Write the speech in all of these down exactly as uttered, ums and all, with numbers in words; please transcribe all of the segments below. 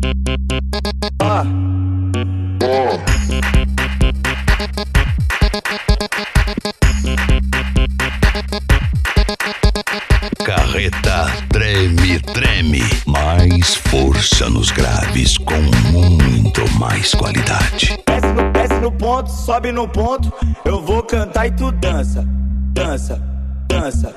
Ah. Oh. Carreta treme, treme. Mais força nos graves com muito mais qualidade. Desce no, desce no ponto, sobe no ponto. Eu vou cantar e tu dança, dança, dança.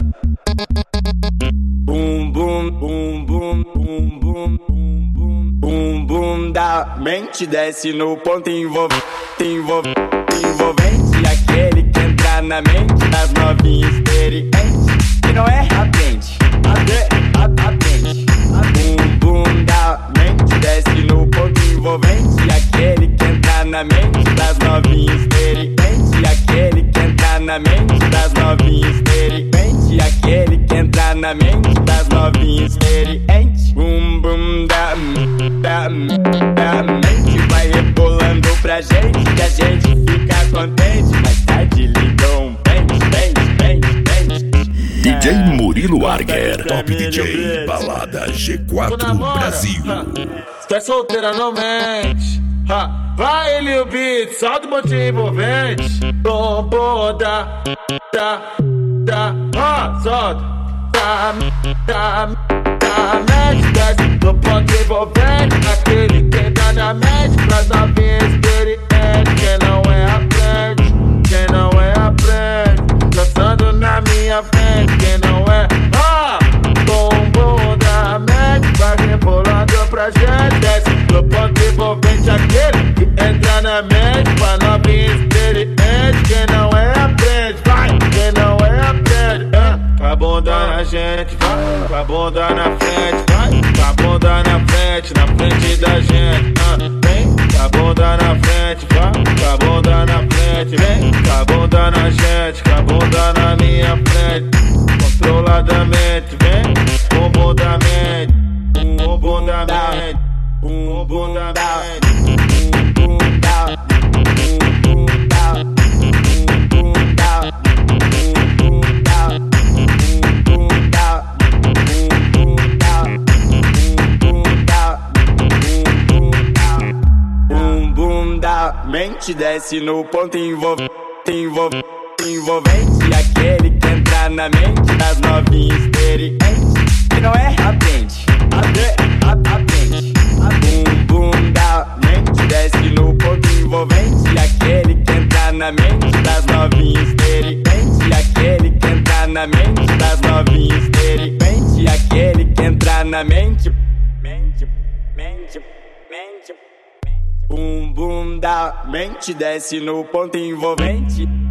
Bum, bum, bum, bum, bum, bum, bum, bum, bum, bum da mente. Desce no ponto, envolve, envolve, envolvente. Aquele que entra na mente das novinhas experientes. Que não é atende, atende, atende. Bum, bum da mente. Desce no ponto, envolvente. Aquele que entra na mente das novinhas experientes. Aquele que entra na mente das novinhas experientes. Aquele que entra na mente das novinhas experientes. Bum, bum da, da, da mente. Vai rebolando pra gente que a gente fica contente. Mais tarde ligou um pente, pente, pente, pente. D J Murilo Arger, Top D J, Balada G quatro Brasil. Tu é solteira, não mente. Ha. Vai, Lil Beat, salta o botinho envolvente. Bom, da, da, da, ha, solta. Da, da, da, mente, desce do ponto envolvente. Aquele que tá na mente, pras novinhas experientes. Quem não é aprende, quem não é aprende. Dançando na minha frente, quem não é, ah, bombom da mente. Vai rebolando pra gente, desce do ponto envolvente. Aquele que entra na mente, pra novinha experiente. Quem não é aprende, vai, quem não é aprende, ah. Com a bunda na gente, vai, com a bunda na frente, vai, com a bunda na frente, na frente da gente, ah. Vem, com a bunda na frente, vai, com a bunda na frente, vem, com a bunda na gente, com a bunda na minha frente, controladamente, vem, bumbum da mente, bumbum da mente, bumbum da mente, bumbum da, bumbum da, bumbum da, bumbum da, bumbum da, bumbum da, bumbum da, bumbum da, bumbum da mente. Desce no ponto, envolve, envolve, envolvente. Aquele que entra na mente das novinhas experientes. Que não é atende, atende, atende. Bum, bum da mente. Desce no ponto, envolvente. Aquele que entra na mente das novinhas experientes. Aquele que entra na mente das novinhas experientes. Aquele que entra na mente, mente, mente, mente. Bum, bum da mente. Desce no ponto envolvente.